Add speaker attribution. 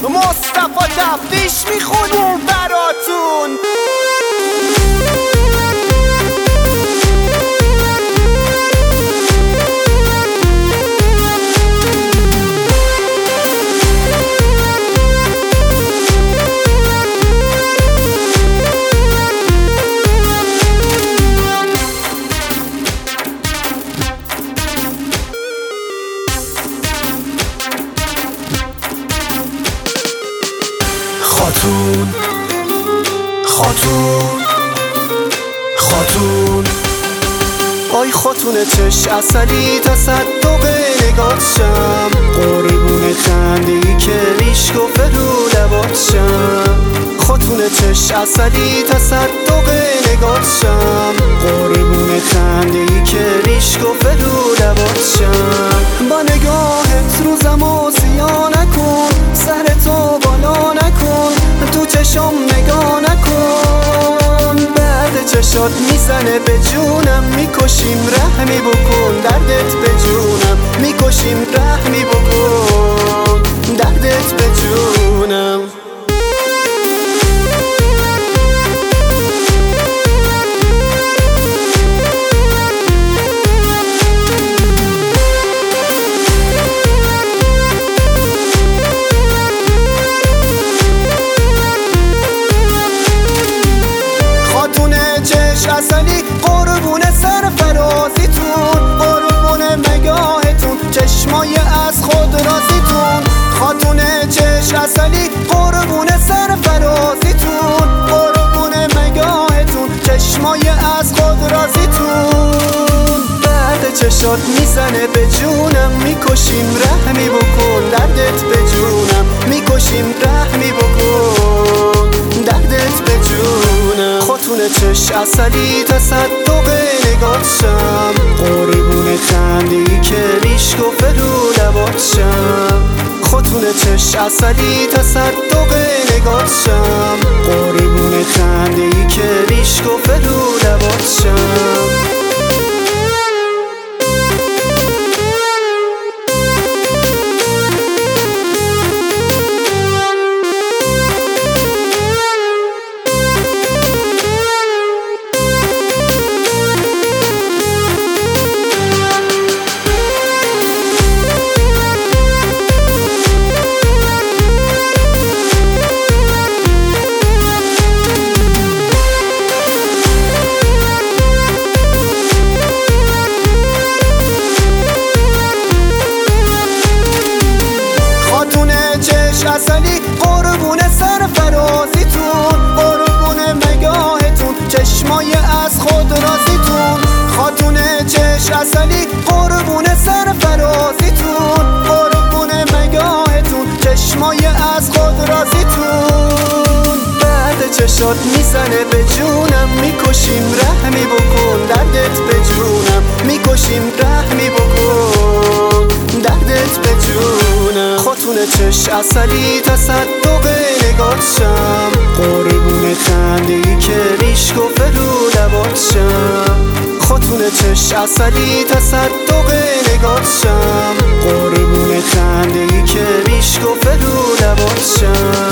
Speaker 1: مصطفی تفتیش میخونیم براتون. خاتون خاتون خاتون، آی خاتون چش اصلی تصدق نگات شم، قربون خنده‌ای که ریش گفته رو لبات شم. خاتون چش اصلی تصدق نگات شم، قربون خنده‌ای که ریش گفته رو لبات شم. با نگاهت روزمو سیاه نکن، سرتو بالا نکن، تو چشم نگاه نکن. بعد چشات میزنه به جونم، میکشیم رحمی بکن، دردت به جونم میکشیم رحمی بکن، دردت به جونم. اصلی قربون سرفرازیتون، قربون نگاهتون، چشمای از خود رازیتون. خاتون چش اصلی قربون سرفرازیتون، قربون نگاهتون، چشمای از خود رازیتون. بعد چشات میزنه به جونم، میکشیم رحمی بکن، دردت به جونم میکشیم رحمی بکن، دردت به جونم. خاتون چش اصلی تصدق نگات شم، قربون خنده‌ای که ریش گفته رو لبات شم. خاتون چش اصلی تصدق نگات شم، قربون خنده‌ای که ریش گفته رو لبات شم. اصلی قربون سرفرازیتون، قربون نگاهتون، چشمای از خود رازیتون. خاتون چش اصلی قربون سرفرازیتون، قربون نگاهتون، چشمای از خود رازیتون. بعد چشات میزنه به جونم، میکشیم رحمی بکن، دردت به جونم میکشیم رحمی بکن، دردت به جونم. خاتون چش اصلی تصدق نگات شم، قربون خنده‌ای که ریش گفته رو لبات شم. خاتون چش اصلی تصدق نگات شم، قربون خنده‌ای که ریش گفته رو لبات شم.